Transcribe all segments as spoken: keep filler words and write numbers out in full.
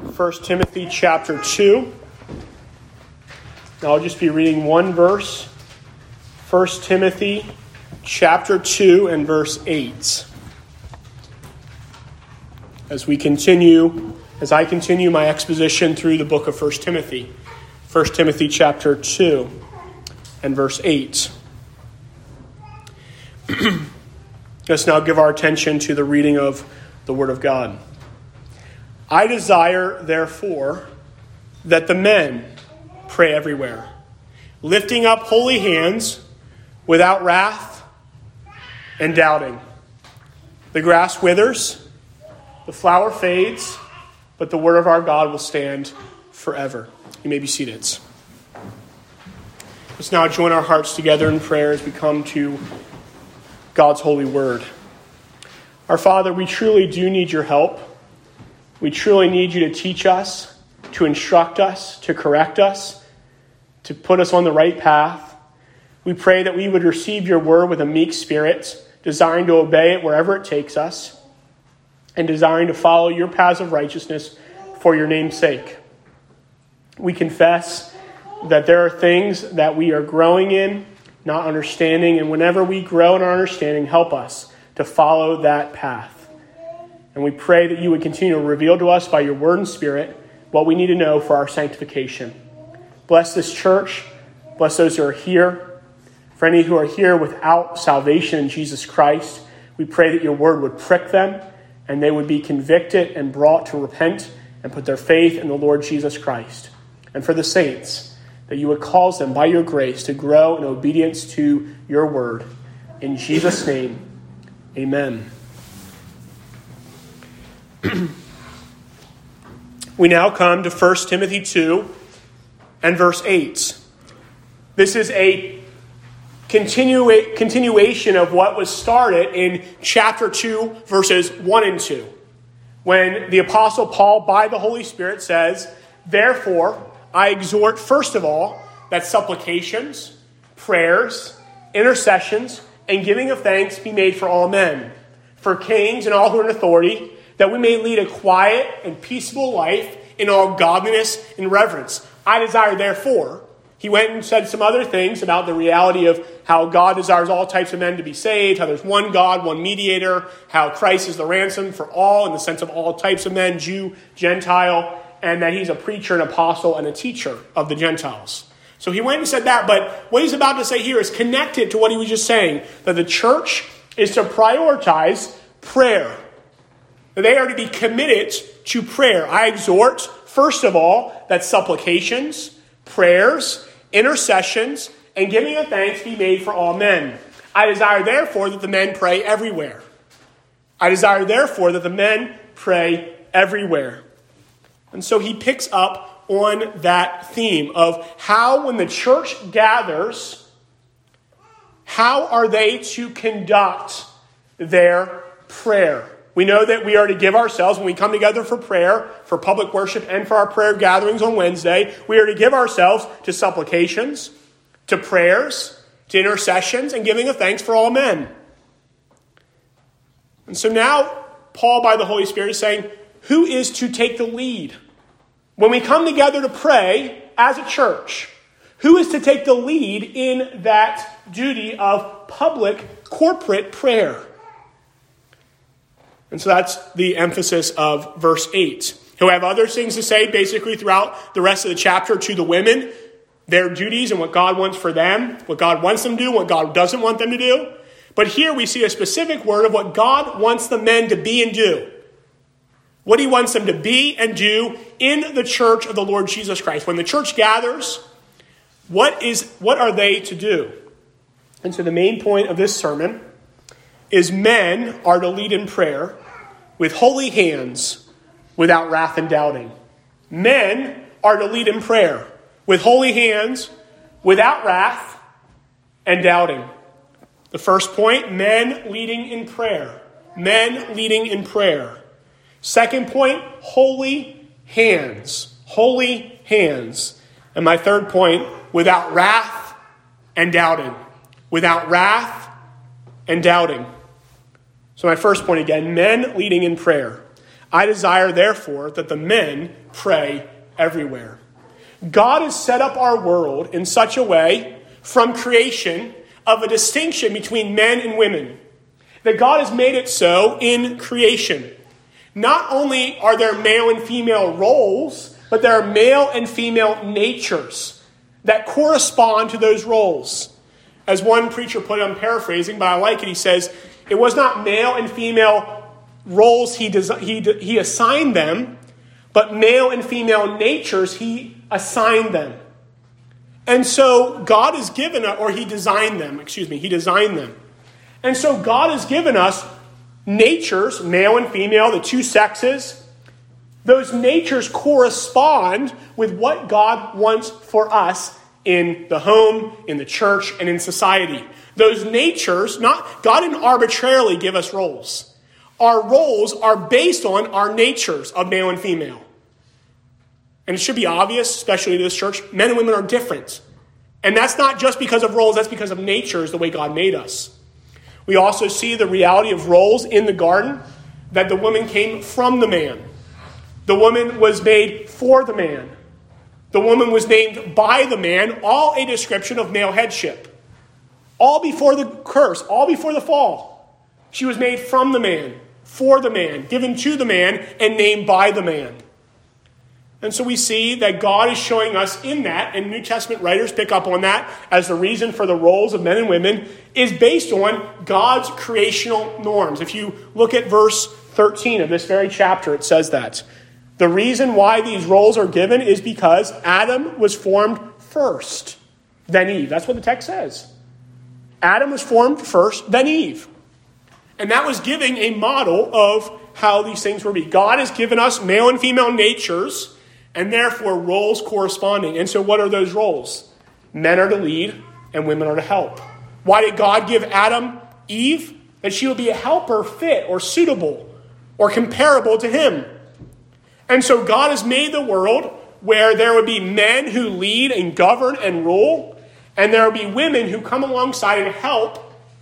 First Timothy chapter two. I'll just be reading one verse. First Timothy chapter two and verse eight. As we continue, as I continue my exposition through the book of First Timothy. First Timothy chapter two and verse eight. Let's now give our attention to the reading of the Word of God. I desire, therefore, that the men pray everywhere, lifting up holy hands without wrath and doubting. The grass withers, the flower fades, but the word of our God will stand forever. You may be seated. Let's now join our hearts together in prayer as we come to God's holy word. Our Father, we truly do need your help. We truly need you to teach us, to instruct us, to correct us, to put us on the right path. We pray that we would receive your word with a meek spirit, desiring to obey it wherever it takes us, and desiring to follow your paths of righteousness for your name's sake. We confess that there are things that we are growing in, not understanding, and whenever we grow in our understanding, help us to follow that path. And we pray that you would continue to reveal to us by your word and spirit what we need to know for our sanctification. Bless this church. Bless those who are here. For any who are here without salvation in Jesus Christ, we pray that your word would prick them and they would be convicted and brought to repent and put their faith in the Lord Jesus Christ. And for the saints, that you would cause them by your grace to grow in obedience to your word. In Jesus' name, amen. We now come to First Timothy two and verse eight. This is a continua- continuation of what was started in chapter two, verses one and two. When the Apostle Paul, by the Holy Spirit, says, "Therefore, I exhort, first of all, that supplications, prayers, intercessions, and giving of thanks be made for all men, for kings and all who are in authority, that we may lead a quiet and peaceable life in all godliness and reverence. I desire, therefore," he went and said some other things about the reality of how God desires all types of men to be saved, how there's one God, one mediator, how Christ is the ransom for all in the sense of all types of men, Jew, Gentile, and that he's a preacher, an apostle, and a teacher of the Gentiles. So he went and said that, but what he's about to say here is connected to what he was just saying, that the church is to prioritize prayer. They are to be committed to prayer. I exhort, first of all, that supplications, prayers, intercessions, and giving of thanks be made for all men. I desire, therefore, that the men pray everywhere. I desire, therefore, that the men pray everywhere. And so he picks up on that theme of how, when the church gathers, how are they to conduct their prayer? We know that we are to give ourselves, when we come together for prayer, for public worship, and for our prayer gatherings on Wednesday, we are to give ourselves to supplications, to prayers, to intercessions, and giving of thanks for all men. And so now, Paul, by the Holy Spirit, is saying, who is to take the lead? When we come together to pray as a church, who is to take the lead in that duty of public, corporate prayer? And so that's the emphasis of verse eight. He'll have other things to say basically throughout the rest of the chapter to the women, their duties and what God wants for them, what God wants them to do, what God doesn't want them to do. But here we see a specific word of what God wants the men to be and do. What he wants them to be and do in the church of the Lord Jesus Christ. When the church gathers, what is what are they to do? And so the main point of this sermon is men are to lead in prayer with holy hands without wrath and doubting. Men are to lead in prayer with holy hands without wrath and doubting. The first point, men leading in prayer. Men leading in prayer. Second point, holy hands. Holy hands. And my third point, without wrath and doubting. Without wrath and doubting. So my first point again, men leading in prayer. I desire, therefore, that the men pray everywhere. God has set up our world in such a way, from creation, of a distinction between men and women, that God has made it so in creation. Not only are there male and female roles, but there are male and female natures that correspond to those roles. As one preacher put it, I'm paraphrasing, but I like it, he says, it was not male and female roles he, des- he, he assigned them, but male and female natures he assigned them. And so God has given, or he designed them, excuse me, he designed them. And so God has given us natures, male and female, the two sexes. Those natures correspond with what God wants for us in the home, in the church, and in society. Those natures, not God didn't arbitrarily give us roles. Our roles are based on our natures of male and female. And it should be obvious, especially to this church, men and women are different. And that's not just because of roles, that's because of natures, the way God made us. We also see the reality of roles in the garden, that the woman came from the man. The woman was made for the man. The woman was named by the man, all a description of male headship. All before the curse, all before the fall. She was made from the man, for the man, given to the man, and named by the man. And so we see that God is showing us in that, and New Testament writers pick up on that, as the reason for the roles of men and women is based on God's creational norms. If you look at verse thirteen of this very chapter, it says that. The reason why these roles are given is because Adam was formed first, then Eve. That's what the text says. Adam was formed first, then Eve. And that was giving a model of how these things were be. God has given us male and female natures, and therefore roles corresponding. And so what are those roles? Men are to lead, and women are to help. Why did God give Adam Eve? That she would be a helper fit or suitable or comparable to him. And so God has made the world where there would be men who lead and govern and rule, and there would be women who come alongside and help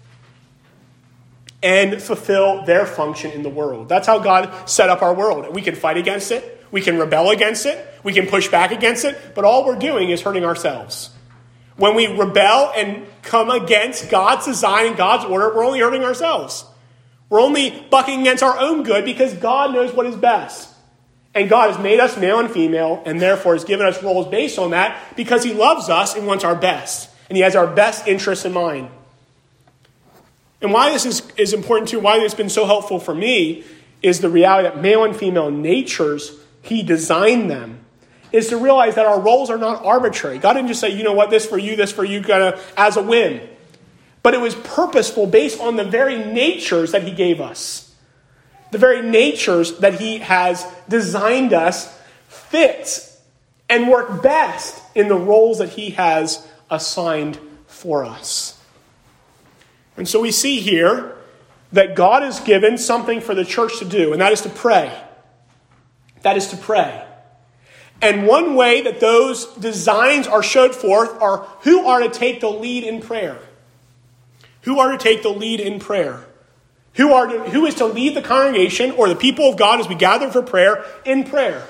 and fulfill their function in the world. That's how God set up our world. We can fight against it. We can rebel against it. We can push back against it. But all we're doing is hurting ourselves. When we rebel and come against God's design and God's order, we're only hurting ourselves. We're only bucking against our own good because God knows what is best. And God has made us male and female, and therefore has given us roles based on that because he loves us and wants our best. And he has our best interests in mind. And why this is, is important too, why this has been so helpful for me, is the reality that male and female natures, he designed them, is to realize that our roles are not arbitrary. God didn't just say, you know what, this for you, this for you, kind of as a whim. But it was purposeful based on the very natures that he gave us. The very natures that he has designed us fit and work best in the roles that he has assigned for us. And so we see here that God has given something for the church to do, and that is to pray. That is to pray. And one way that those designs are showed forth are who are to take the lead in prayer. Who are to take the lead in prayer? Who are to, who is to lead the congregation or the people of God as we gather for prayer in prayer?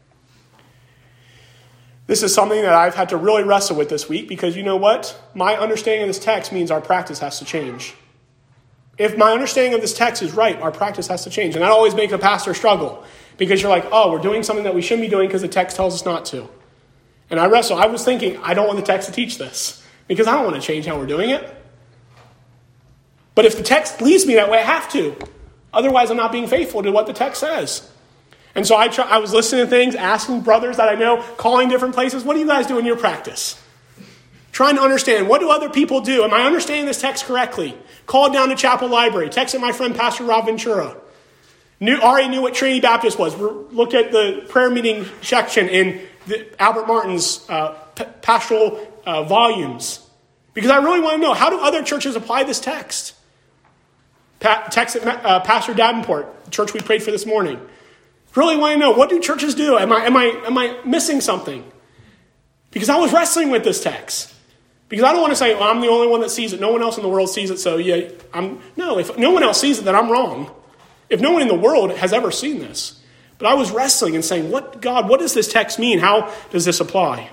This is something that I've had to really wrestle with this week because you know what? My understanding of this text means our practice has to change. If my understanding of this text is right, our practice has to change. And that always makes a pastor struggle because you're like, oh, we're doing something that we shouldn't be doing because the text tells us not to. And I wrestle. I was thinking, I don't want the text to teach this because I don't want to change how we're doing it. But if the text leads me that way, I have to. Otherwise, I'm not being faithful to what the text says. And so I try, I was listening to things, asking brothers that I know, calling different places, what do you guys do in your practice? Trying to understand, what do other people do? Am I understanding this text correctly? Called down to Chapel Library, texted my friend Pastor Rob Ventura. Knew, already knew what Trinity Baptist was. We looked at the prayer meeting section in the, Albert Martin's uh, p- pastoral uh, volumes. Because I really want to know, how do other churches apply this text? Pa- text at uh, Pastor Davenport, the church we prayed for this morning. Really want to know, what do churches do? Am I, am I, am I missing something? Because I was wrestling with this text. Because I don't want to say, well, I'm the only one that sees it. No one else in the world sees it, so yeah, I'm... No, if no one else sees it, then I'm wrong. If no one in the world has ever seen this. But I was wrestling and saying, "What, God, what does this text mean? How does this apply?"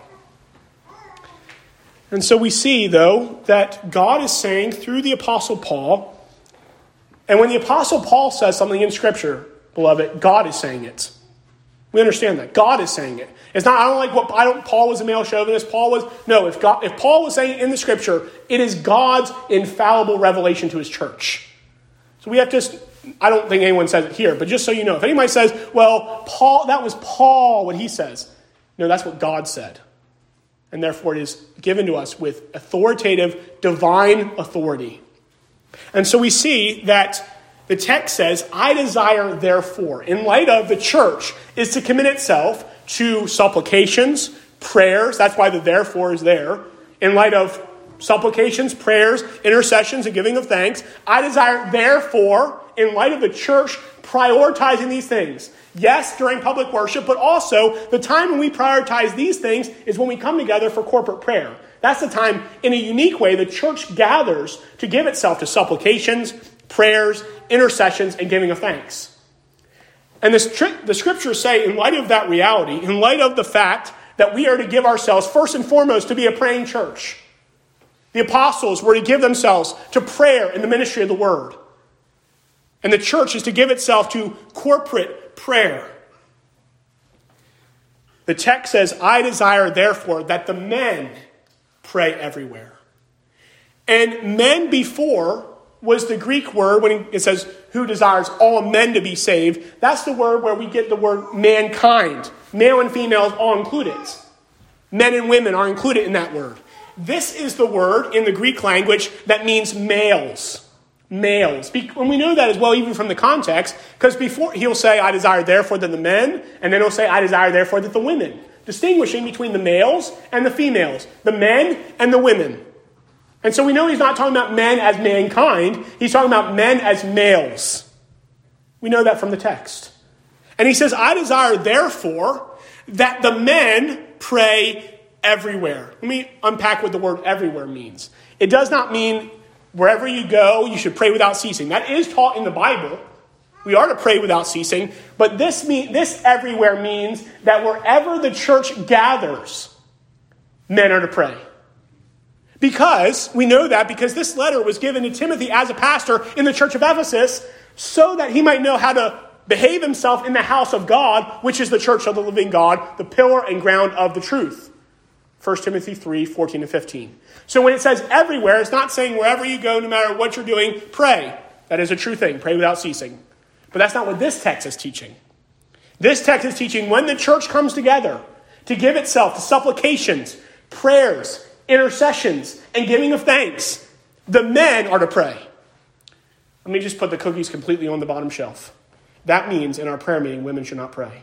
And so we see, though, that God is saying through the Apostle Paul, and when the Apostle Paul says something in Scripture, beloved, God is saying it. We understand that. God is saying it. It's not, I don't like what, I don't, Paul was a male chauvinist, Paul was, no, if God, if Paul was saying it in the Scripture, it is God's infallible revelation to his church. So we have to, I don't think anyone says it here, but just so you know, if anybody says, well, Paul, that was Paul, what he says. No, that's what God said. And therefore it is given to us with authoritative, divine authority. And so we see that the text says, I desire therefore, in light of the church, is to commit itself to supplications, prayers. That's why the therefore is there. In light of supplications, prayers, intercessions, and giving of thanks, I desire therefore, in light of the church, prioritizing these things. Yes, during public worship, but also the time when we prioritize these things is when we come together for corporate prayer. That's the time, in a unique way, the church gathers to give itself to supplications, prayers, intercessions, and giving of thanks. And the, the scriptures say, in light of that reality, in light of the fact that we are to give ourselves, first and foremost, to be a praying church. The apostles were to give themselves to prayer in the ministry of the word. And the church is to give itself to corporate prayer. The text says, I desire, therefore, that the men pray everywhere. And men before was the Greek word, when it says, who desires all men to be saved. That's the word where we get the word mankind. Male and females all included. Men and women are included in that word. This is the word in the Greek language that means males. Males. And we know that as well, even from the context, because before he'll say, I desire therefore that the men, and then he'll say, I desire therefore that the women. Distinguishing between the males and the females, the men and the women. And so we know he's not talking about men as mankind, he's talking about men as males. We know that from the text. And he says, I desire therefore that the men pray everywhere. Let me unpack what the word everywhere means. It does not mean wherever you go, you should pray without ceasing. That is taught in the Bible. We are to pray without ceasing. But this mean, this everywhere means that wherever the church gathers, men are to pray. Because, we know that because this letter was given to Timothy as a pastor in the church of Ephesus so that he might know how to behave himself in the house of God, which is the church of the living God, the pillar and ground of the truth. First Timothy three, fourteen and fifteen. So when it says everywhere, it's not saying wherever you go, no matter what you're doing, pray. That is a true thing. Pray without ceasing. But that's not what this text is teaching. This text is teaching when the church comes together to give itself to supplications, prayers, intercessions, and giving of thanks, the men are to pray. Let me just put the cookies completely on the bottom shelf. That means in our prayer meeting, women should not pray.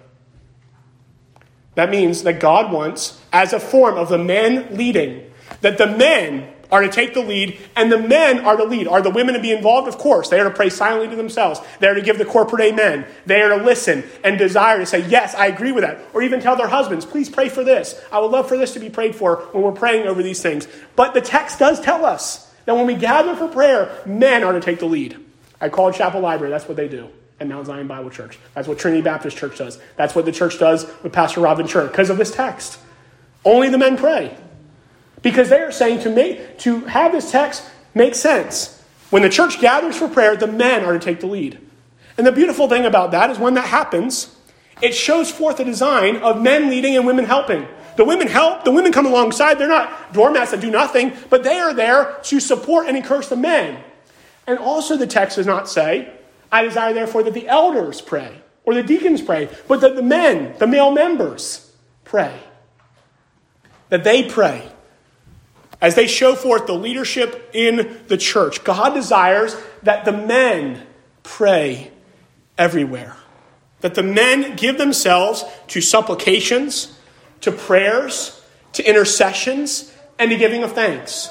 That means that God wants, as a form of the men leading, that the men are to take the lead, and the men are to lead. Are the women to be involved? Of course. They are to pray silently to themselves. They are to give the corporate amen. They are to listen and desire to say, yes, I agree with that. Or even tell their husbands, please pray for this. I would love for this to be prayed for when we're praying over these things. But the text does tell us that when we gather for prayer, men are to take the lead. I call it Chapel Library. That's what they do at Mount Zion Bible Church. That's what Trinity Baptist Church does. That's what the church does with Pastor Robin Church because of this text. Only the men pray. Because they are saying to make to have this text make sense. When the church gathers for prayer, the men are to take the lead. And the beautiful thing about that is when that happens, it shows forth a design of men leading and women helping. The women help, the women come alongside. They're not doormats that do nothing, but they are there to support and encourage the men. And also the text does not say, I desire therefore that the elders pray or the deacons pray, but that the men, the male members, pray. That they pray. As they show forth the leadership in the church, God desires that the men pray everywhere. That the men give themselves to supplications, to prayers, to intercessions, and to giving of thanks.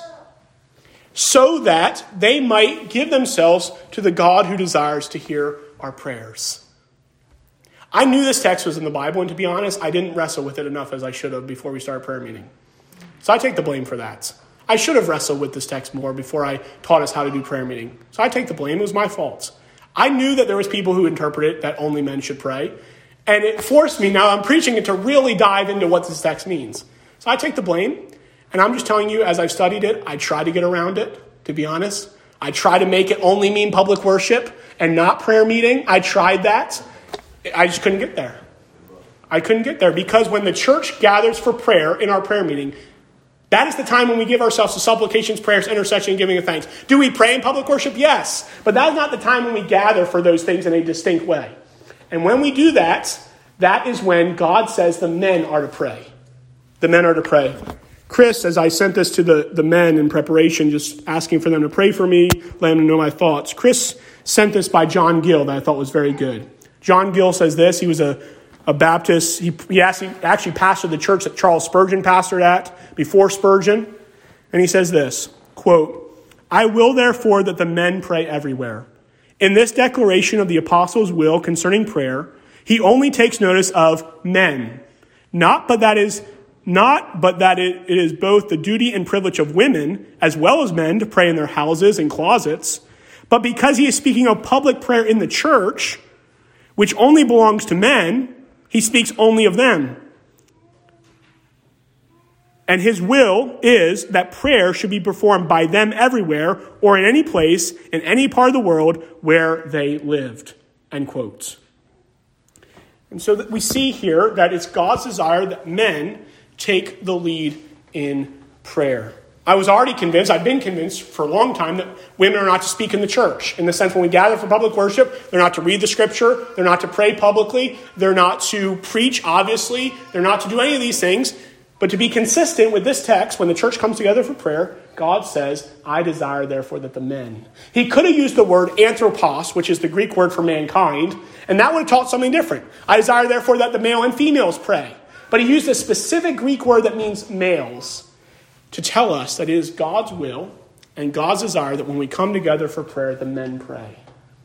So that they might give themselves to the God who desires to hear our prayers. I knew this text was in the Bible, and to be honest, I didn't wrestle with it enough as I should have before we started prayer meeting. So I take the blame for that. I should have wrestled with this text more before I taught us how to do prayer meeting. So I take the blame. It was my fault. I knew that there was people who interpreted that only men should pray. And it forced me, now I'm preaching it, to really dive into what this text means. So I take the blame, and I'm just telling you, as I've studied it, I try to get around it, to be honest. I try to make it only mean public worship and not prayer meeting. I tried that. I just couldn't get there. I couldn't get there because when the church gathers for prayer in our prayer meeting, that is the time when we give ourselves to supplications, prayers, intercession, and giving of thanks. Do we pray in public worship? Yes. But that is not the time when we gather for those things in a distinct way. And when we do that, that is when God says the men are to pray. The men are to pray. Chris, as I sent this to the, the men in preparation, just asking for them to pray for me, letting them know my thoughts. Chris sent this by John Gill that I thought was very good. John Gill says this. He was a, a Baptist. He, he actually, actually pastored the church that Charles Spurgeon pastored at before Spurgeon. And he says this, quote, "I will therefore that the men pray everywhere. In this declaration of the apostles' will concerning prayer, he only takes notice of men, not but that is not but that it, it is both the duty and privilege of women as well as men to pray in their houses and closets, but because he is speaking of public prayer in the church, which only belongs to men, he speaks only of them. And his will is that prayer should be performed by them everywhere or in any place, in any part of the world where they lived." End quote. And so that we see here that it's God's desire that men take the lead in prayer. I was already convinced, I've been convinced for a long time, that women are not to speak in the church. In the sense when we gather for public worship, they're not to read the scripture, they're not to pray publicly, they're not to preach, obviously, they're not to do any of these things. But to be consistent with this text, when the church comes together for prayer, God says, "I desire therefore that the men." He could have used the word anthropos, which is the Greek word for mankind, and that would have taught something different. "I desire therefore that the male and females pray." But he used a specific Greek word that means males to tell us that it is God's will and God's desire that when we come together for prayer, the men pray.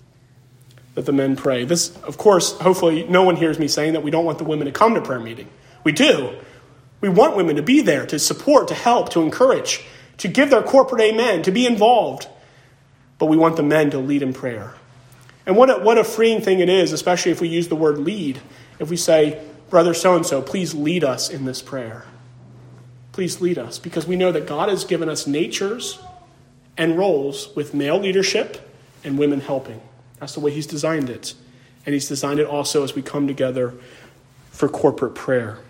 That the men pray. This, of course, hopefully no one hears me saying that we don't want the women to come to prayer meeting. We do. We want women to be there, to support, to help, to encourage, to give their corporate amen, to be involved. But we want the men to lead in prayer. And what a, what a freeing thing it is, especially if we use the word lead. If we say, "Brother so-and-so, please lead us in this prayer. Please lead us." Because we know that God has given us natures and roles with male leadership and women helping. That's the way he's designed it. And he's designed it also as we come together for corporate prayer.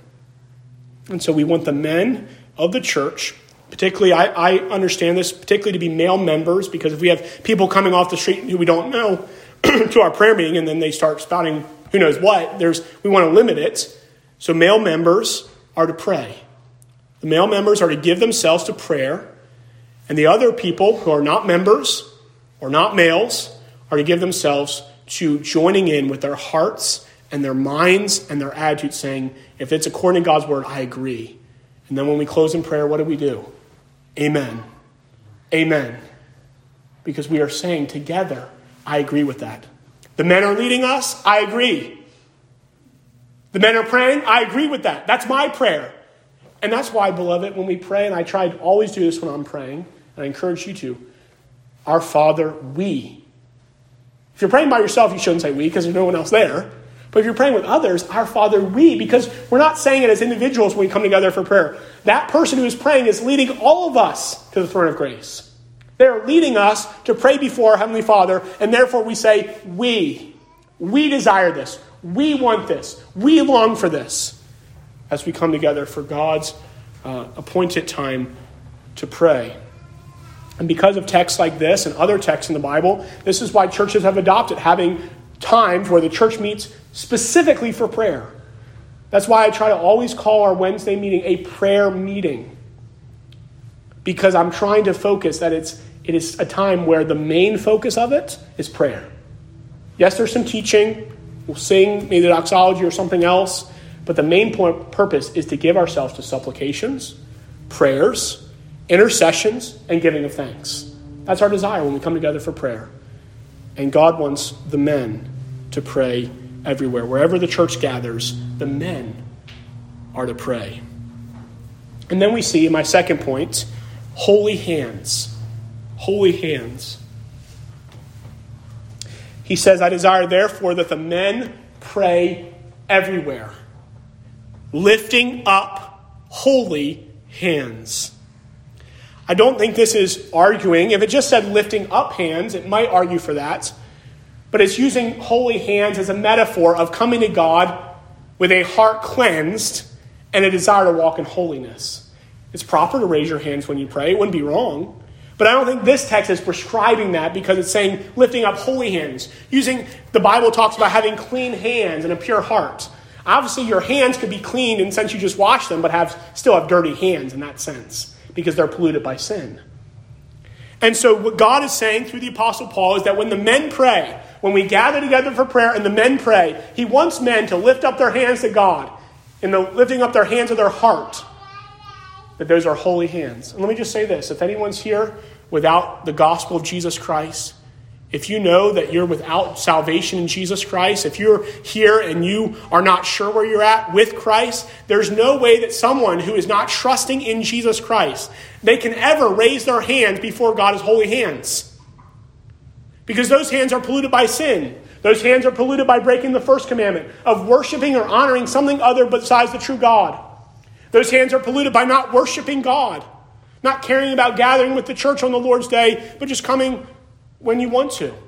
And so we want the men of the church, particularly, I, I understand this, particularly to be male members, because if we have people coming off the street who we don't know to our prayer meeting and then they start spouting who knows what, there's we want to limit it. So male members are to pray. The male members are to give themselves to prayer, and the other people who are not members or not males are to give themselves to joining in with their hearts and their minds and their attitudes, saying, "If it's according to God's word, I agree." And then when we close in prayer, what do we do? Amen. Amen. Because we are saying together, I agree with that. The men are leading us, I agree. The men are praying, I agree with that. That's my prayer. And that's why, beloved, when we pray, and I try to always do this when I'm praying, and I encourage you to, "Our Father, we." If you're praying by yourself, you shouldn't say we, because there's no one else there. But if you're praying with others, "Our Father, we," because we're not saying it as individuals when we come together for prayer. That person who is praying is leading all of us to the throne of grace. They're leading us to pray before our Heavenly Father, and therefore we say, we. We desire this. We want this. We long for this as we come together for God's uh, appointed time to pray. And because of texts like this and other texts in the Bible, this is why churches have adopted having times where the church meets specifically for prayer. That's why I try to always call our Wednesday meeting a prayer meeting. Because I'm trying to focus that it's it is a time where the main focus of it is prayer. Yes, there's some teaching. We'll sing maybe the doxology or something else. But the main point, purpose is to give ourselves to supplications, prayers, intercessions, and giving of thanks. That's our desire when we come together for prayer. And God wants the men to pray everywhere. Wherever the church gathers, the men are to pray. And then we see, in my second point, holy hands. Holy hands. He says, "I desire therefore that the men pray everywhere. Lifting up holy hands. I don't think this is arguing. If it just said lifting up hands, it might argue for that. But it's using holy hands as a metaphor of coming to God with a heart cleansed and a desire to walk in holiness. It's proper to raise your hands when you pray. It wouldn't be wrong. But I don't think this text is prescribing that because it's saying lifting up holy hands. Using, the Bible talks about having clean hands and a pure heart. Obviously, your hands could be clean in the sense you just wash them, but have still have dirty hands in that sense because they're polluted by sin. And so what God is saying through the Apostle Paul is that when the men pray, when we gather together for prayer and the men pray, he wants men to lift up their hands to God, in the lifting up their hands of their heart, that those are holy hands. And let me just say this. If anyone's here without the gospel of Jesus Christ, if you know that you're without salvation in Jesus Christ, if you're here and you are not sure where you're at with Christ, there's no way that someone who is not trusting in Jesus Christ, they can ever raise their hands before God as holy hands. Because those hands are polluted by sin. Those hands are polluted by breaking the first commandment of worshiping or honoring something other besides the true God. Those hands are polluted by not worshiping God, not caring about gathering with the church on the Lord's day, but just coming when you want to.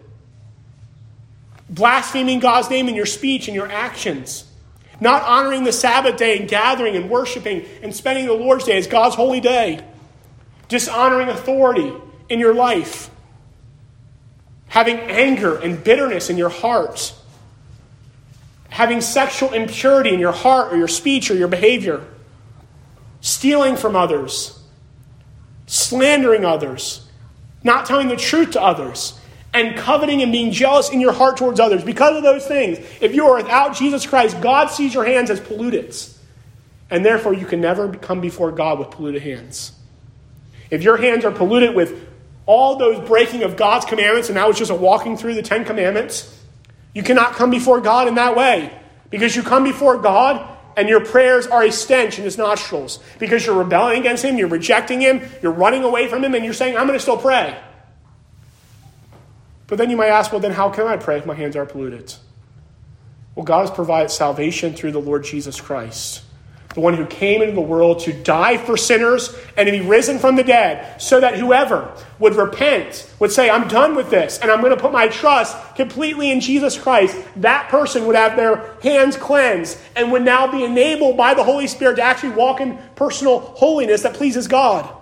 Blaspheming God's name in your speech and your actions. Not honoring the Sabbath day and gathering and worshiping and spending the Lord's day as God's holy day. Dishonoring authority in your life. Having anger and bitterness in your heart. Having sexual impurity in your heart or your speech or your behavior. Stealing from others. Slandering others. Not telling the truth to others. And coveting and being jealous in your heart towards others. Because of those things, if you are without Jesus Christ, God sees your hands as polluted. And therefore you can never come before God with polluted hands. If your hands are polluted with all those breaking of God's commandments, and that was just a walking through the Ten Commandments, you cannot come before God in that way. Because you come before God and your prayers are a stench in his nostrils. Because you're rebelling against him, you're rejecting him, you're running away from him, and you're saying, I'm going to still pray. But then you might ask, well, then how can I pray if my hands are polluted? Well, God has provided salvation through the Lord Jesus Christ, the one who came into the world to die for sinners and to be risen from the dead, so that whoever would repent, would say, I'm done with this, and I'm going to put my trust completely in Jesus Christ, that person would have their hands cleansed and would now be enabled by the Holy Spirit to actually walk in personal holiness that pleases God.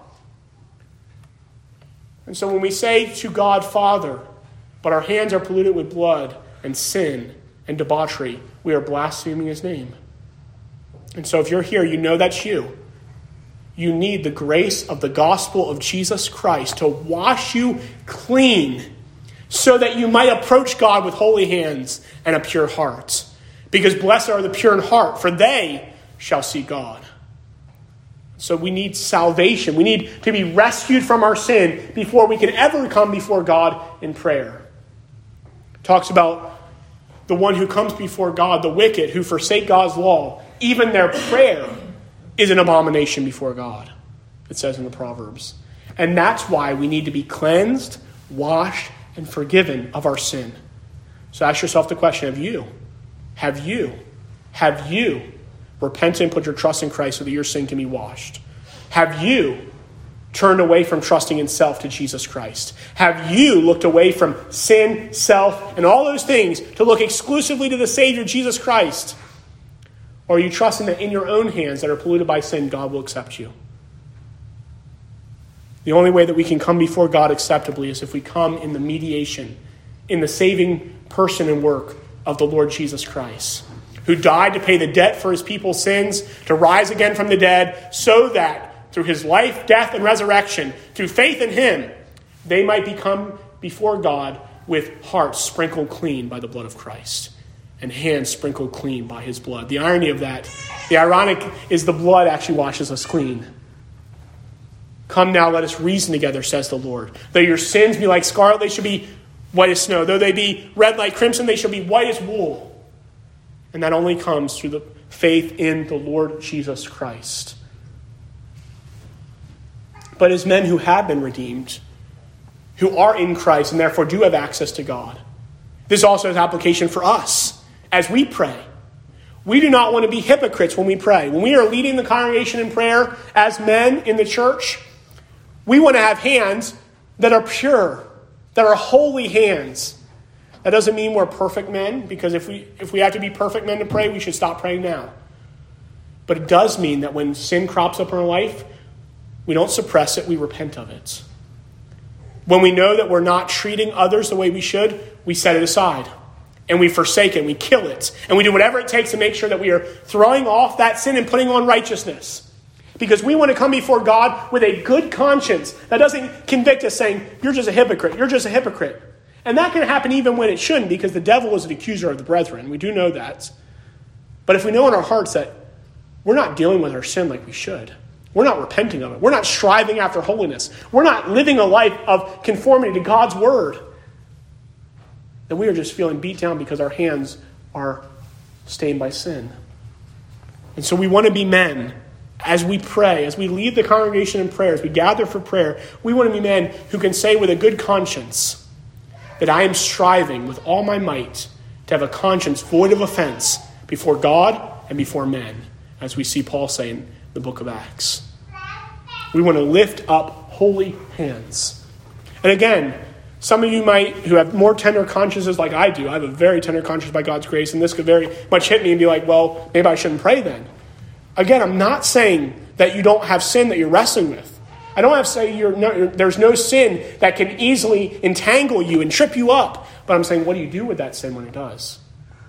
And so when we say to God, Father, but our hands are polluted with blood and sin and debauchery, we are blaspheming his name. And so if you're here, you know that's you. You need the grace of the gospel of Jesus Christ to wash you clean so that you might approach God with holy hands and a pure heart. Because blessed are the pure in heart, for they shall see God. So we need salvation. We need to be rescued from our sin before we can ever come before God in prayer. It talks about the one who comes before God, the wicked, who forsake God's law. Even their prayer is an abomination before God, it says in the Proverbs. And that's why we need to be cleansed, washed, and forgiven of our sin. So ask yourself the question, have you, have you, have you repented and put your trust in Christ so that your sin can be washed? Have you turned away from trusting in self to Jesus Christ? Have you looked away from sin, self, and all those things to look exclusively to the Savior, Jesus Christ? Or are you trusting that in your own hands that are polluted by sin, God will accept you? The only way that we can come before God acceptably is if we come in the mediation, in the saving person and work of the Lord Jesus Christ, who died to pay the debt for his people's sins, to rise again from the dead, so that through his life, death, and resurrection, through faith in him, they might become before God with hearts sprinkled clean by the blood of Christ and hands sprinkled clean by his blood. The irony of that, the ironic is the blood actually washes us clean. Come now, let us reason together, says the Lord. Though your sins be like scarlet, they shall be white as snow. Though they be red like crimson, they shall be white as wool. And that only comes through the faith in the Lord Jesus Christ. But as men who have been redeemed, who are in Christ and therefore do have access to God, this also has application for us as we pray. We do not want to be hypocrites when we pray. When we are leading the congregation in prayer as men in the church, we want to have hands that are pure, that are holy hands. That doesn't mean we're perfect men, because if we if we have to be perfect men to pray, we should stop praying now. But it does mean that when sin crops up in our life, we don't suppress it, we repent of it. When we know that we're not treating others the way we should, we set it aside. And we forsake it, we kill it. And we do whatever it takes to make sure that we are throwing off that sin and putting on righteousness. Because we want to come before God with a good conscience that doesn't convict us saying, you're just a hypocrite, you're just a hypocrite. And that can happen even when it shouldn't, because the devil is an accuser of the brethren. We do know that. But if we know in our hearts that we're not dealing with our sin like we should, we're not repenting of it, we're not striving after holiness, we're not living a life of conformity to God's word, then we are just feeling beat down because our hands are stained by sin. And so we want to be men. As we pray, as we lead the congregation in prayer, as we gather for prayer, we want to be men who can say with a good conscience that I am striving with all my might to have a conscience void of offense before God and before men, as we see Paul say in the book of Acts. We want to lift up holy hands. And again, some of you might, who have more tender consciences like I do, I have a very tender conscience by God's grace, and this could very much hit me and be like, well, maybe I shouldn't pray then. Again, I'm not saying that you don't have sin that you're wrestling with. I don't have to say you're no, there's no sin that can easily entangle you and trip you up. But I'm saying, what do you do with that sin when it does?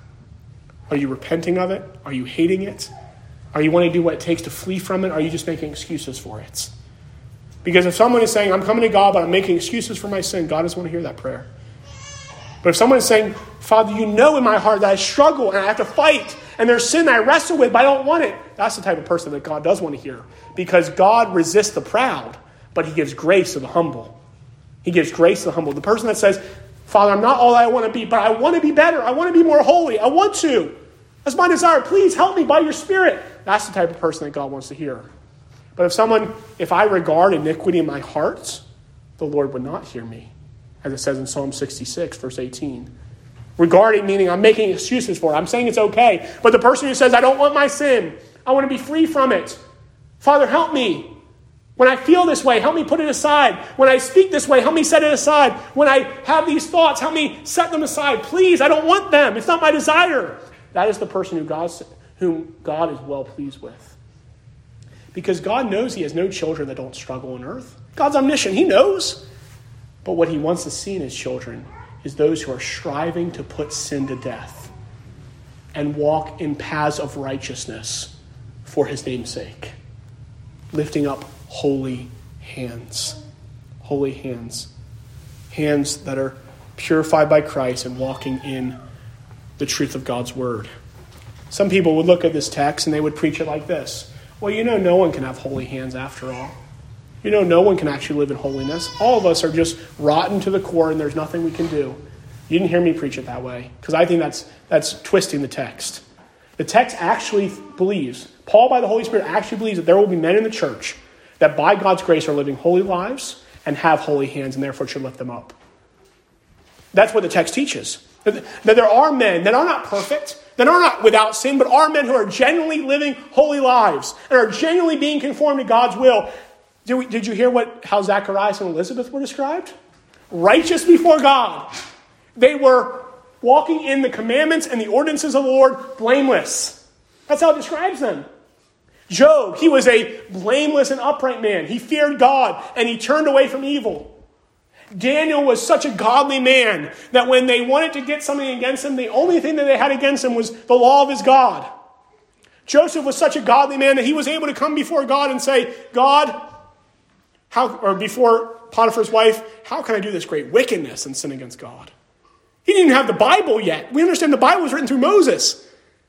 Are you repenting of it? Are you hating it? Are you wanting to do what it takes to flee from it? Or are you just making excuses for it? Because if someone is saying, I'm coming to God, but I'm making excuses for my sin, God doesn't want to hear that prayer. But if someone is saying, Father, you know in my heart that I struggle and I have to fight, and there's sin I wrestle with, but I don't want it. That's the type of person that God does want to hear. Because God resists the proud, but he gives grace to the humble. He gives grace to the humble. The person that says, Father, I'm not all I want to be, but I want to be better. I want to be more holy. I want to. That's my desire. Please help me by your Spirit. That's the type of person that God wants to hear. But if someone, if I regard iniquity in my heart, the Lord would not hear me. As it says in Psalm sixty-six, verse eighteen. Regarding, meaning I'm making excuses for it. I'm saying it's okay. But the person who says, I don't want my sin. I want to be free from it. Father, help me. When I feel this way, help me put it aside. When I speak this way, help me set it aside. When I have these thoughts, help me set them aside. Please, I don't want them. It's not my desire. That is the person who God, whom God is well pleased with. Because God knows he has no children that don't struggle on earth. God's omniscient. He knows. But what he wants to see in his children is those who are striving to put sin to death and walk in paths of righteousness for his name's sake. Lifting up holy hands. Holy hands. Hands that are purified by Christ and walking in the truth of God's word. Some people would look at this text and they would preach it like this. Well, you know, no one can have holy hands after all. You know, no one can actually live in holiness. All of us are just rotten to the core and there's nothing we can do. You didn't hear me preach it that way, because I think that's that's twisting the text. The text actually believes, Paul by the Holy Spirit actually believes that there will be men in the church that by God's grace are living holy lives and have holy hands and therefore should lift them up. That's what the text teaches. That there are men that are not perfect, that are not without sin, but are men who are genuinely living holy lives and are genuinely being conformed to God's will. Did, we, did you hear what how Zacharias and Elizabeth were described? Righteous before God. They were walking in the commandments and the ordinances of the Lord, blameless. That's how it describes them. Job, he was a blameless and upright man. He feared God and he turned away from evil. Daniel was such a godly man that when they wanted to get something against him, the only thing that they had against him was the law of his God. Joseph was such a godly man that he was able to come before God and say, God, how, or before Potiphar's wife, how can I do this great wickedness and sin against God? He didn't have the Bible yet. We understand the Bible was written through Moses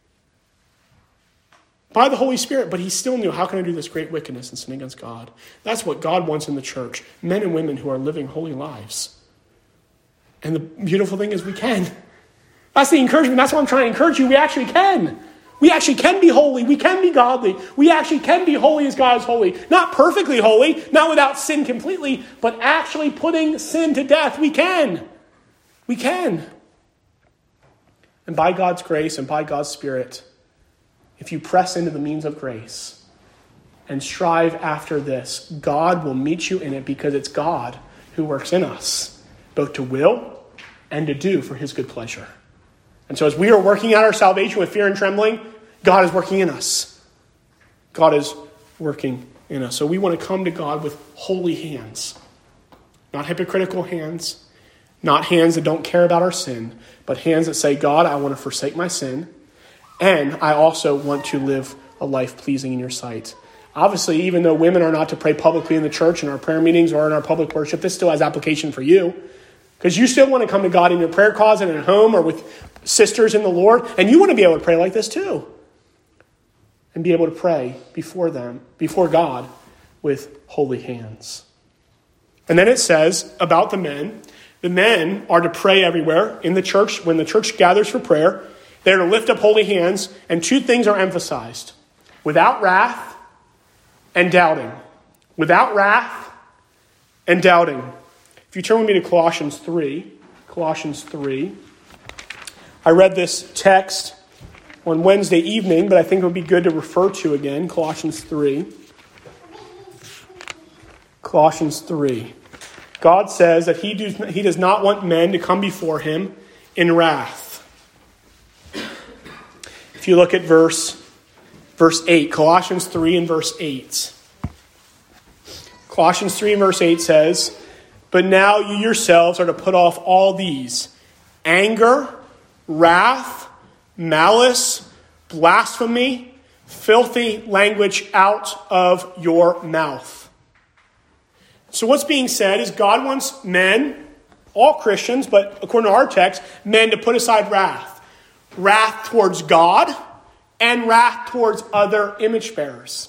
by the Holy Spirit, but he still knew, how can I do this great wickedness and sin against God? That's what God wants in the church. Men and women who are living holy lives. And the beautiful thing is we can. That's the encouragement. That's what I'm trying to encourage you. We actually can. We actually can be holy. We can be godly. We actually can be holy as God is holy. Not perfectly holy, not without sin completely, but actually putting sin to death. We can. We can. And by God's grace and by God's Spirit, if you press into the means of grace and strive after this, God will meet you in it because it's God who works in us, both to will and to do for his good pleasure. And so as we are working out our salvation with fear and trembling, God is working in us. God is working in us. So we want to come to God with holy hands, not hypocritical hands, not hands that don't care about our sin, but hands that say, God, I want to forsake my sin, and I also want to live a life pleasing in your sight. Obviously, even though women are not to pray publicly in the church, in our prayer meetings or in our public worship, this still has application for you. Because you still want to come to God in your prayer closet at home or with sisters in the Lord, and you want to be able to pray like this too. And be able to pray before them, before God, with holy hands. And then it says about the men, the men are to pray everywhere in the church. When the church gathers for prayer, they're to lift up holy hands, and two things are emphasized: without wrath and doubting. Without wrath and doubting. If you turn with me to Colossians three, Colossians three. I read this text on Wednesday evening, but I think it would be good to refer to again. Colossians three. Colossians three. God says that he, do, he does not want men to come before him in wrath. If you look at verse, verse eight, Colossians three and verse eight. Colossians three and verse eight says, but now you yourselves are to put off all these: anger, wrath, malice, blasphemy, filthy language out of your mouth. So what's being said is God wants men, all Christians, but according to our text, men to put aside wrath. Wrath towards God and wrath towards other image bearers.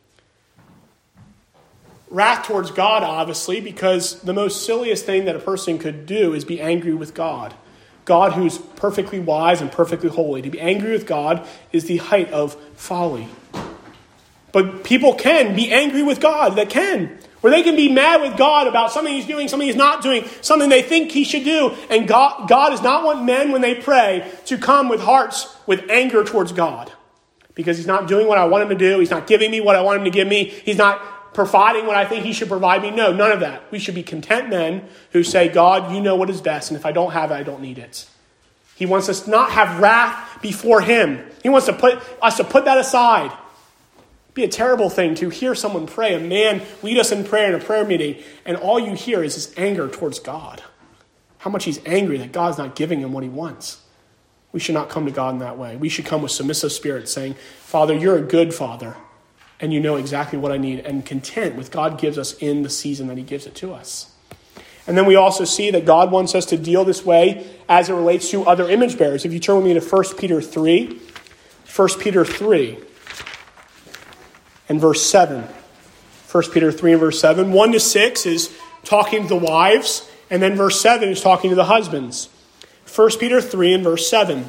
Wrath towards God, obviously, because the most silliest thing that a person could do is be angry with God. God, who's perfectly wise and perfectly holy. To be angry with God is the height of folly. But people can be angry with God. They can. Where they can be mad with God about something he's doing, something he's not doing, something they think he should do. And God, God does not want men, when they pray, to come with hearts with anger towards God. Because he's not doing what I want him to do. He's not giving me what I want him to give me. He's not providing what I think he should provide me. No, none of that. We should be content men who say, God, you know what is best, and if I don't have it, I don't need it. He wants us to not have wrath before him. He wants to put us to put that aside. It'd be a terrible thing to hear someone pray, a man lead us in prayer in a prayer meeting, and all you hear is his anger towards God. How much he's angry that God's not giving him what he wants. We should not come to God in that way. We should come with submissive spirit saying, Father, you're a good Father. And you know exactly what I need, and content with God gives us in the season that he gives it to us. And then we also see that God wants us to deal this way as it relates to other image bearers. If you turn with me to First Peter three, First Peter three and verse seven. First Peter three and verse seven. one to six is talking to the wives, and then verse seven is talking to the husbands. First Peter three and verse seven.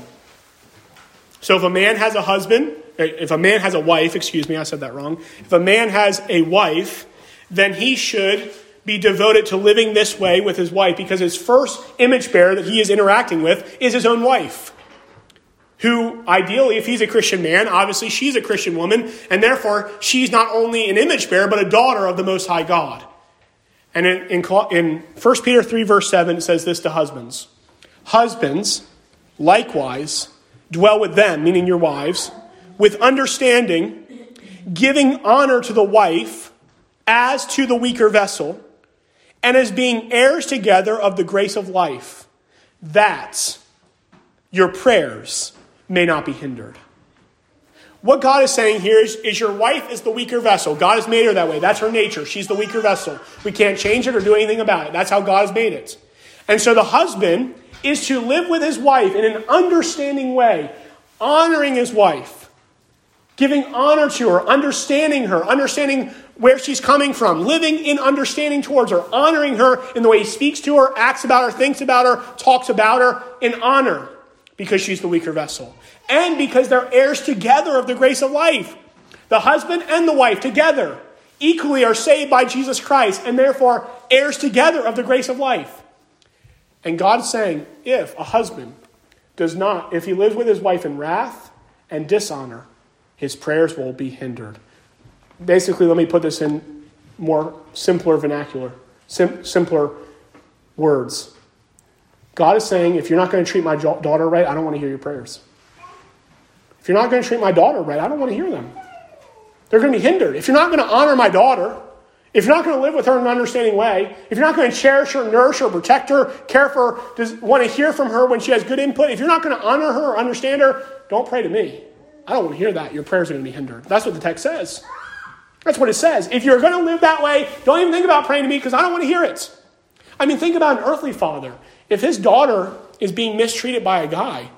So if a man has a husband, if a man has a wife, excuse me, I said that wrong. If a man has a wife, then he should be devoted to living this way with his wife, because his first image bearer that he is interacting with is his own wife, who ideally, if he's a Christian man, obviously she's a Christian woman, and therefore she's not only an image bearer, but a daughter of the Most High God. And in, in, in First Peter three, verse seven, it says this to husbands. Husbands, likewise, dwell with them, meaning your wives, with understanding, giving honor to the wife as to the weaker vessel, and as being heirs together of the grace of life, that your prayers may not be hindered. What God is saying here is, is your wife is the weaker vessel. God has made her that way. That's her nature. She's the weaker vessel. We can't change it or do anything about it. That's how God has made it. And so the husband is to live with his wife in an understanding way, honoring his wife, giving honor to her, understanding her, understanding where she's coming from, living in understanding towards her, honoring her in the way he speaks to her, acts about her, thinks about her, talks about her in honor, because she's the weaker vessel. And because they're heirs together of the grace of life. The husband and the wife together equally are saved by Jesus Christ, and therefore heirs together of the grace of life. And God's saying, if a husband does not, if he lives with his wife in wrath and dishonor, his prayers will be hindered. Basically, let me put this in more simpler vernacular, sim- simpler words. God is saying, if you're not going to treat my daughter right, I don't want to hear your prayers. If you're not going to treat my daughter right, I don't want to hear them. They're going to be hindered. If you're not going to honor my daughter, if you're not going to live with her in an understanding way, if you're not going to cherish her, nourish her, protect her, care for her, does, want to hear from her when she has good input, if you're not going to honor her or understand her, don't pray to me. I don't want to hear that. Your prayers are going to be hindered. That's what the text says. That's what it says. If you're going to live that way, don't even think about praying to me because I don't want to hear it. I mean, think about an earthly father. If his daughter is being mistreated by a guy,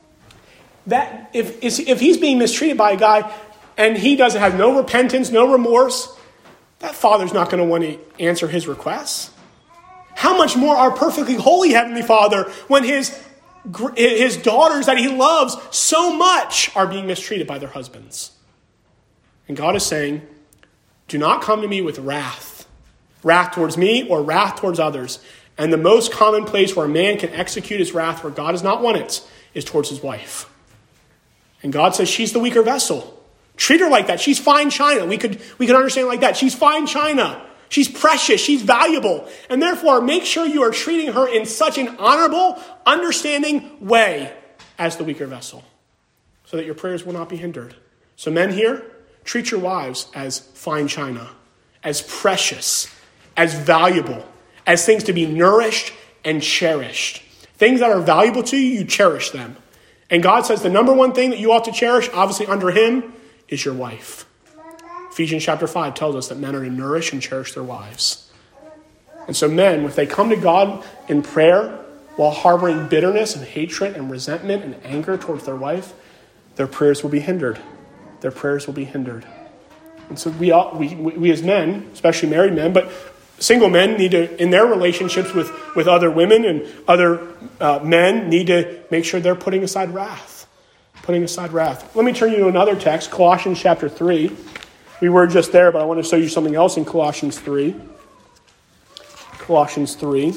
that if, if he's being mistreated by a guy and he doesn't have no repentance, no remorse, that father's not going to want to answer his requests. How much more our perfectly holy Heavenly Father when his, his daughters that he loves so much are being mistreated by their husbands. And God is saying, do not come to me with wrath. Wrath towards me or wrath towards others. And the most common place where a man can execute his wrath where God does not want it is towards his wife. And God says she's the weaker vessel. Treat her like that. She's fine china. We could, we could understand it like that. She's fine china. She's precious. She's valuable. And therefore, make sure you are treating her in such an honorable, understanding way as the weaker vessel so that your prayers will not be hindered. So men here, treat your wives as fine china, as precious, as valuable, as things to be nourished and cherished. Things that are valuable to you, you cherish them. And God says the number one thing that you ought to cherish, obviously under him, is your wife. Ephesians chapter five tells us that men are to nourish and cherish their wives. And so men, if they come to God in prayer while harboring bitterness and hatred and resentment and anger towards their wife, their prayers will be hindered. Their prayers will be hindered. And so we, all, we, we as men, especially married men, but single men need to, in their relationships with, with other women and other uh, men, need to make sure they're putting aside wrath. Putting aside wrath. Let me turn you to another text, Colossians chapter three. We were just there, but I want to show you something else in Colossians three. Colossians three.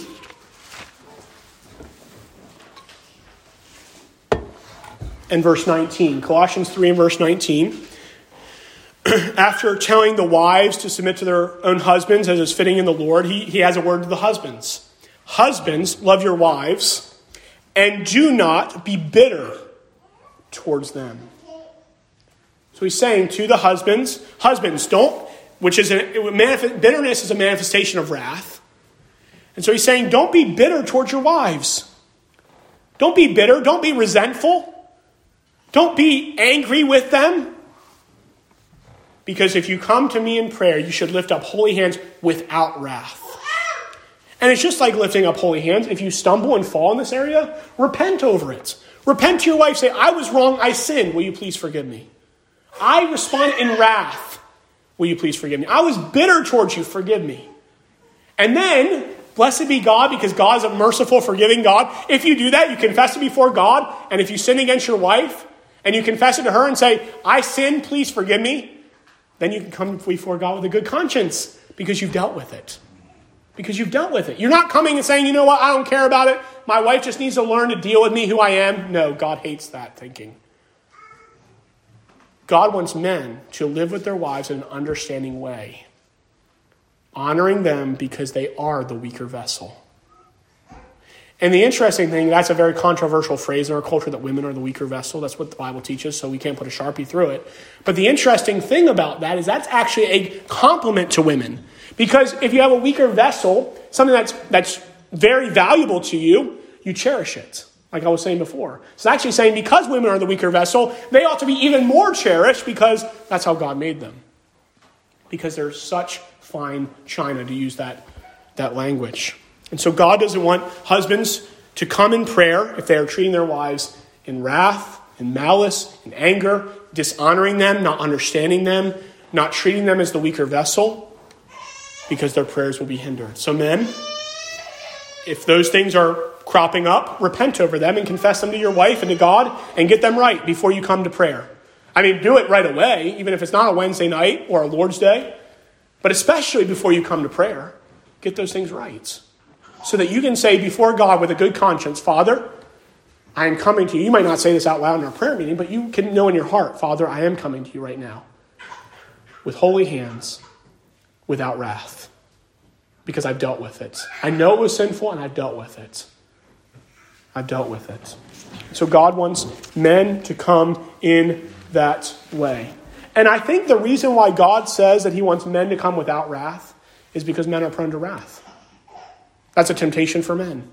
And verse nineteen. Colossians three and verse nineteen. After telling the wives to submit to their own husbands as is fitting in the Lord, he, he has a word to the husbands. Husbands, love your wives, and do not be bitter towards them. So he's saying to the husbands, husbands, don't, which is a, bitterness is a manifestation of wrath. And so he's saying, don't be bitter towards your wives. Don't be bitter. Don't be resentful. Don't be angry with them. Because if you come to me in prayer, you should lift up holy hands without wrath. And it's just like lifting up holy hands. If you stumble and fall in this area, repent over it. Repent to your wife. Say, I was wrong. I sinned. Will you please forgive me? I responded in wrath. Will you please forgive me? I was bitter towards you. Forgive me. And then, blessed be God, because God is a merciful, forgiving God. If you do that, you confess it before God. And if you sin against your wife, and you confess it to her and say, I sinned, please forgive me. Then you can come before God with a good conscience because you've dealt with it. Because you've dealt with it. You're not coming and saying, you know what, I don't care about it. My wife just needs to learn to deal with me who I am. No, God hates that thinking. God wants men to live with their wives in an understanding way, honoring them because they are the weaker vessel. And the interesting thing, that's a very controversial phrase in our culture, that women are the weaker vessel. That's what the Bible teaches, so we can't put a Sharpie through it. But the interesting thing about that is that's actually a compliment to women. Because if you have a weaker vessel, something that's that's very valuable to you, you cherish it, like I was saying before. It's actually saying because women are the weaker vessel, they ought to be even more cherished because that's how God made them. Because they're such fine china, to use that, that language. And so God doesn't want husbands to come in prayer if they are treating their wives in wrath, in malice, in anger, dishonoring them, not understanding them, not treating them as the weaker vessel, because their prayers will be hindered. So men, if those things are cropping up, repent over them and confess them to your wife and to God and get them right before you come to prayer. I mean, do it right away, even if it's not a Wednesday night or a Lord's Day, but especially before you come to prayer, get those things right. So that you can say before God with a good conscience, Father, I am coming to you. You might not say this out loud in our prayer meeting, but you can know in your heart, Father, I am coming to you right now with holy hands, without wrath, because I've dealt with it. I know it was sinful, and I've dealt with it. I've dealt with it. So God wants men to come in that way. And I think the reason why God says that he wants men to come without wrath is because men are prone to wrath. That's a temptation for men.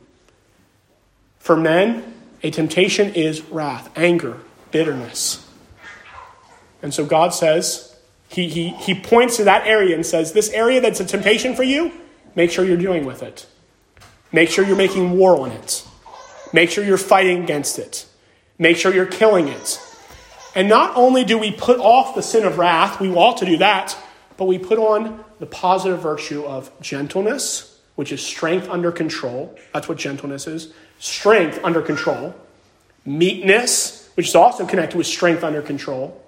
For men, a temptation is wrath, anger, bitterness. And so God says, he, he, he points to that area and says, this area that's a temptation for you, make sure you're dealing with it. Make sure you're making war on it. Make sure you're fighting against it. Make sure you're killing it. And not only do we put off the sin of wrath, we ought to do that, but we put on the positive virtue of gentleness, which is strength under control. That's what gentleness is. Strength under control. Meekness, which is also connected with strength under control.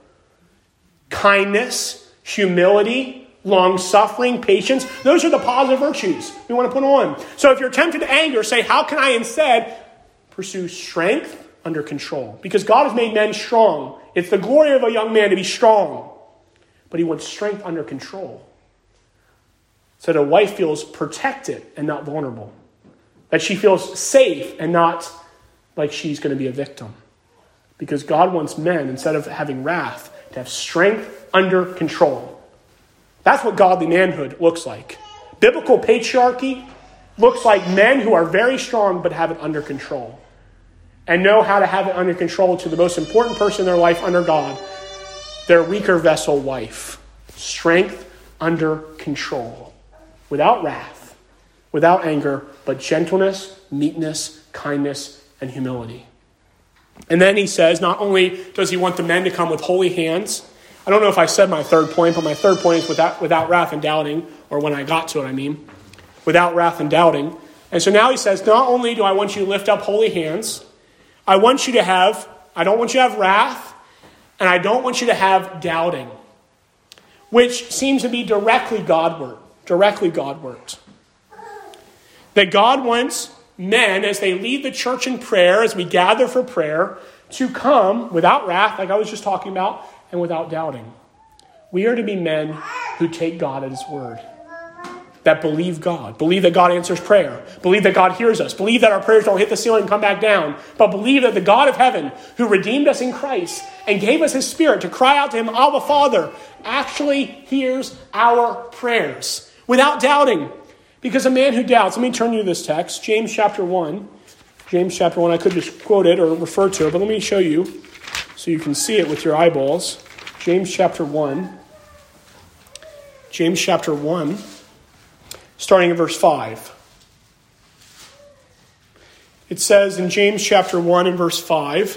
Kindness, humility, long-suffering, patience. Those are the positive virtues we want to put on. So if you're tempted to anger, say, how can I instead pursue strength under control? Because God has made men strong. It's the glory of a young man to be strong. But he wants strength under control. So that a wife feels protected and not vulnerable. That she feels safe and not like she's going to be a victim. Because God wants men, instead of having wrath, to have strength under control. That's what godly manhood looks like. Biblical patriarchy looks like men who are very strong but have it under control. And know how to have it under control to the most important person in their life under God, their weaker vessel wife. Strength under control. Without wrath, without anger, but gentleness, meekness, kindness, and humility. And then he says, not only does he want the men to come with holy hands. I don't know if I said my third point, but my third point is without, without wrath and doubting, or when I got to it, I mean. Without wrath and doubting. And so now he says, not only do I want you to lift up holy hands, I want you to have, I don't want you to have wrath, and I don't want you to have doubting, which seems to be directly Godward, directly Godward. That God wants men, as they lead the church in prayer, as we gather for prayer, to come without wrath, like I was just talking about, and without doubting. We are to be men who take God at his word. That believe God. Believe that God answers prayer. Believe that God hears us. Believe that our prayers don't hit the ceiling and come back down. But believe that the God of heaven, who redeemed us in Christ and gave us his Spirit to cry out to him, Abba, Father, actually hears our prayers without doubting. Because a man who doubts, let me turn you to this text, James chapter one. James chapter one, I could just quote it or refer to it, but let me show you so you can see it with your eyeballs. James chapter one. James chapter one. Starting in verse five. It says in James chapter one and verse five,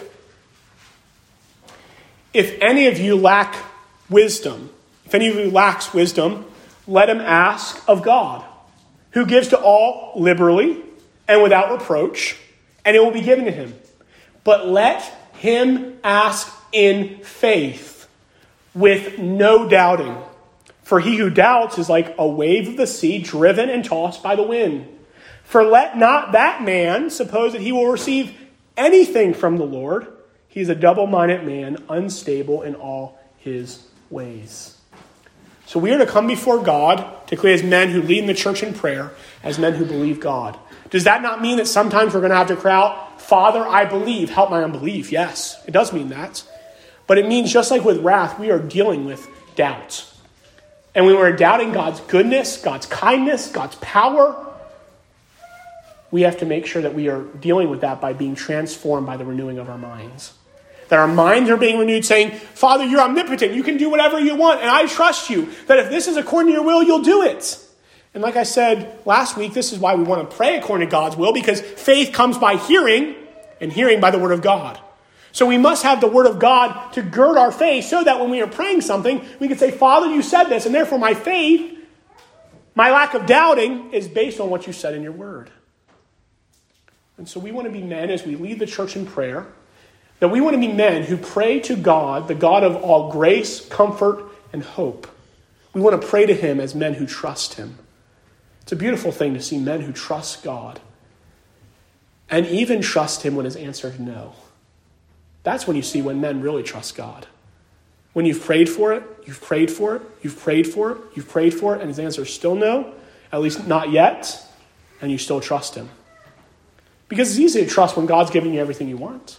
if any of you lack wisdom, if any of you lacks wisdom, let him ask of God, who gives to all liberally and without reproach, and it will be given to him. But let him ask in faith, with no doubting. For he who doubts is like a wave of the sea, driven and tossed by the wind. For let not that man suppose that he will receive anything from the Lord. He is a double-minded man, unstable in all his ways. So we are to come before God, particularly as men who lead in the church in prayer, as men who believe God. Does that not mean that sometimes we're going to have to cry out, Father, I believe, help my unbelief? Yes, it does mean that. But it means just like with wrath, we are dealing with doubts. And when we're doubting God's goodness, God's kindness, God's power, we have to make sure that we are dealing with that by being transformed by the renewing of our minds. That our minds are being renewed, saying, Father, you're omnipotent. You can do whatever you want, and I trust you. That if this is according to your will, you'll do it. And like I said last week, this is why we want to pray according to God's will, because faith comes by hearing, and hearing by the word of God. So we must have the word of God to gird our faith so that when we are praying something, we can say, Father, you said this, and therefore my faith, my lack of doubting is based on what you said in your word. And so we want to be men as we lead the church in prayer, that we want to be men who pray to God, the God of all grace, comfort, and hope. We want to pray to him as men who trust him. It's a beautiful thing to see men who trust God. and even trust him when his answer is no. That's when you see when men really trust God. When you've prayed for it, you've prayed for it, you've prayed for it, you've prayed for it, and his answer is still no, at least not yet, and you still trust him. Because it's easy to trust when God's giving you everything you want.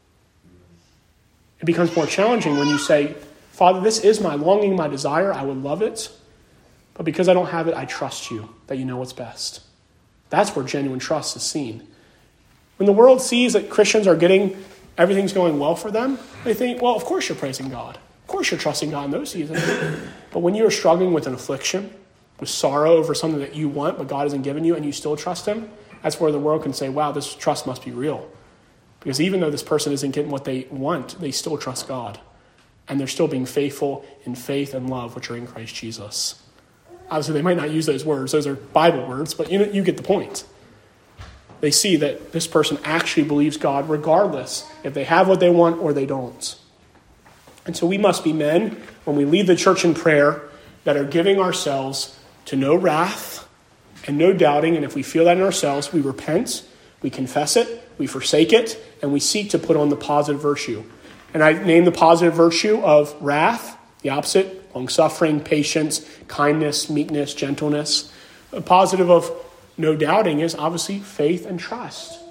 It becomes more challenging when you say, Father, this is my longing, my desire, I would love it, but because I don't have it, I trust you that you know what's best. That's where genuine trust is seen. When the world sees that Christians are getting, everything's going well for them, they think, well, of course you're praising God. Of course you're trusting God in those seasons. But when you're struggling with an affliction, with sorrow over something that you want, but God hasn't given you, and you still trust him, that's where the world can say, wow, this trust must be real. Because even though this person isn't getting what they want, they still trust God. And they're still being faithful in faith and love, which are in Christ Jesus. Obviously, they might not use those words. Those are Bible words, but you know, you get the point. They see that this person actually believes God regardless if they have what they want or they don't. And so we must be men, when we lead the church in prayer, that are giving ourselves to no wrath and no doubting. And if we feel that in ourselves, we repent, we confess it, we forsake it, and we seek to put on the positive virtue. And I name the positive virtue of wrath, the opposite, long-suffering, patience, kindness, meekness, gentleness. A positive of no doubting is obviously faith and trust.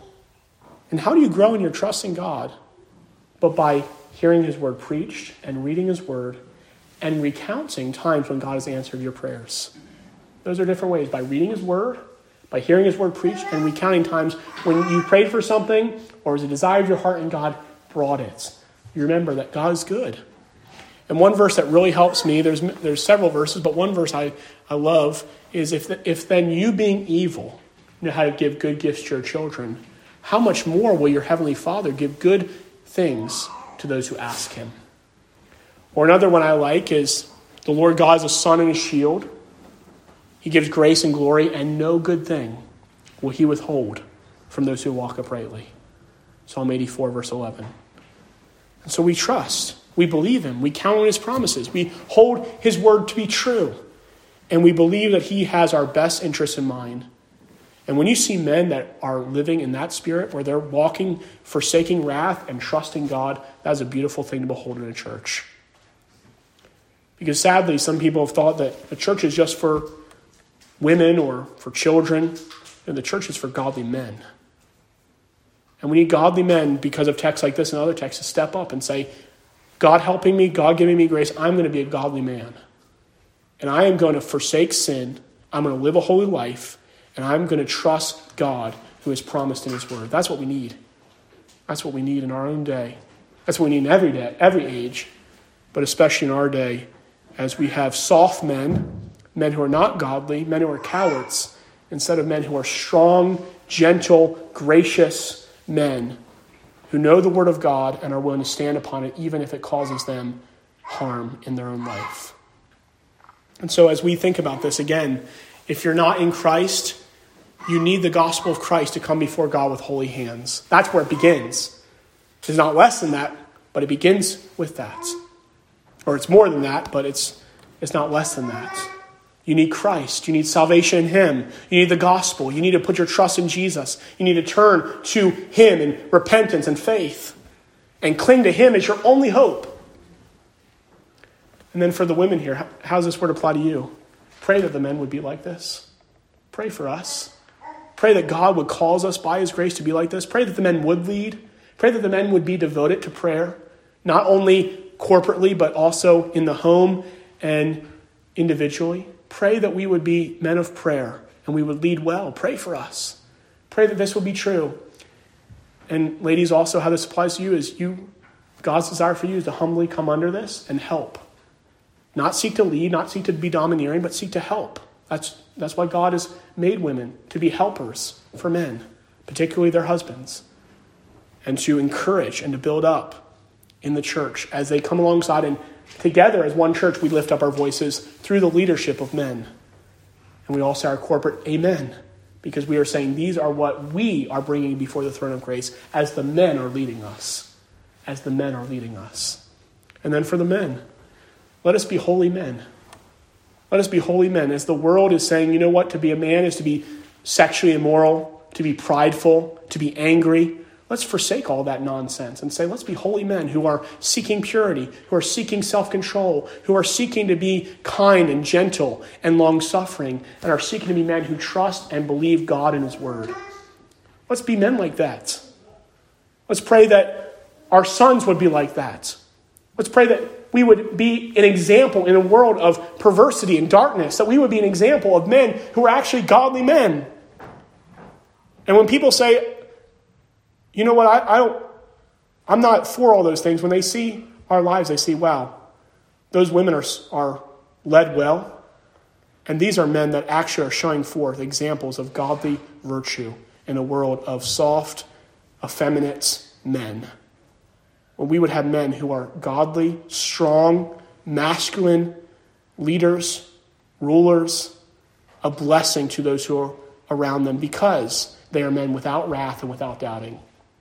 And how do you grow in your trust in God? But by hearing his word preached and reading his word and recounting times when God has answered your prayers. Those are different ways. By reading his word, by hearing his word preached, and recounting times when you prayed for something or was a desire of your heart and God brought it. You remember that God is good. And one verse that really helps me, there's there's several verses, but one verse I, I love is if, the, if then you being evil know how to give good gifts to your children, how much more will your heavenly Father give good things to those who ask him? Or another one I like is the Lord God is a sun and a shield. He gives grace and glory, and no good thing will he withhold from those who walk uprightly. Psalm eighty-four, verse eleven. And so we trust. We believe him. We count on his promises. We hold his word to be true. And we believe that he has our best interests in mind. And when you see men that are living in that spirit, where they're walking, forsaking wrath and trusting God, that's a beautiful thing to behold in a church. Because sadly, some people have thought that the church is just for women or for children. And the church is for godly men. And we need godly men, because of texts like this and other texts, to step up and say, God helping me, God giving me grace, I'm going to be a godly man. And I am going to forsake sin. I'm going to live a holy life. And I'm going to trust God who has promised in his word. That's what we need. That's what we need in our own day. That's what we need in every day, every age, but especially in our day, as we have soft men, men who are not godly, men who are cowards, instead of men who are strong, gentle, gracious men who know the word of God and are willing to stand upon it, even if it causes them harm in their own life. And so as we think about this, again, if you're not in Christ, you need the gospel of Christ to come before God with holy hands. That's where it begins. It's not less than that, but it begins with that. Or it's more than that, but it's it's not less than that. You need Christ. You need salvation in him. You need the gospel. You need to put your trust in Jesus. You need to turn to him in repentance and faith and cling to him as your only hope. And then for the women here, how does this word apply to you? Pray that the men would be like this. Pray for us. Pray that God would cause us by his grace to be like this. Pray that the men would lead. Pray that the men would be devoted to prayer, not only corporately, but also in the home and individually. Pray that we would be men of prayer and we would lead well. Pray for us. Pray that this will be true. And ladies, also how this applies to you is you, God's desire for you is to humbly come under this and help. Not seek to lead, not seek to be domineering, but seek to help. That's, that's why God has made women, to be helpers for men, particularly their husbands, and to encourage and to build up in the church as they come alongside, and together as one church we lift up our voices through the leadership of men. And we all say our corporate amen, because we are saying these are what we are bringing before the throne of grace as the men are leading us. As the men are leading us. And then for the men, let us be holy men. Let us be holy men. As the world is saying, you know what, to be a man is to be sexually immoral, to be prideful, to be angry. Let's forsake all that nonsense and say, let's be holy men who are seeking purity, who are seeking self-control, who are seeking to be kind and gentle and long-suffering, and are seeking to be men who trust and believe God and his word. Let's be men like that. Let's pray that our sons would be like that. Let's pray that we would be an example in a world of perversity and darkness, that we would be an example of men who are actually godly men. And when people say, you know what, I, I don't, I'm not for all those things. When they see our lives, they see, wow, those women are, are led well. And these are men that actually are showing forth examples of godly virtue in a world of soft, effeminate men. When we would have men who are godly, strong, masculine leaders, rulers, a blessing to those who are around them because they are men without wrath and without doubting.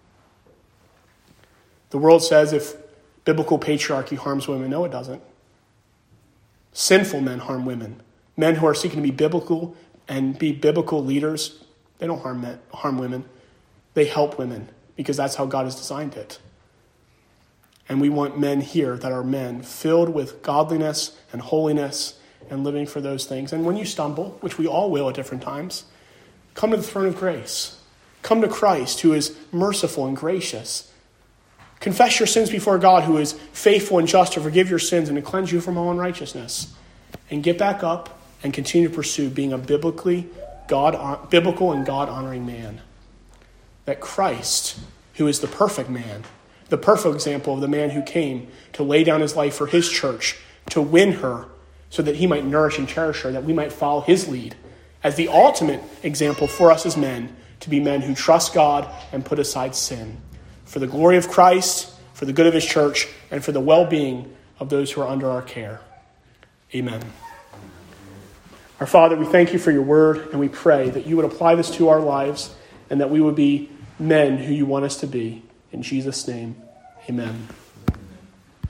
The world says if biblical patriarchy harms women, no, it doesn't. Sinful men harm women. Men who are seeking to be biblical and be biblical leaders, they don't harm men, harm women. They help women because that's how God has designed it. And we want men here that are men filled with godliness and holiness and living for those things. And when you stumble, which we all will at different times, come to the throne of grace. Come to Christ, who is merciful and gracious. Confess your sins before God, who is faithful and just to forgive your sins and to cleanse you from all unrighteousness. And get back up and continue to pursue being a biblically God, biblical and God-honoring man. That Christ, who is the perfect man, the perfect example of the man who came to lay down his life for his church, to win her so that he might nourish and cherish her, that we might follow his lead as the ultimate example for us as men, to be men who trust God and put aside sin. For the glory of Christ, for the good of his church, and for the well-being of those who are under our care. Amen. Our Father, we thank you for your word, and we pray that you would apply this to our lives and that we would be men who you want us to be. In Jesus' name, amen.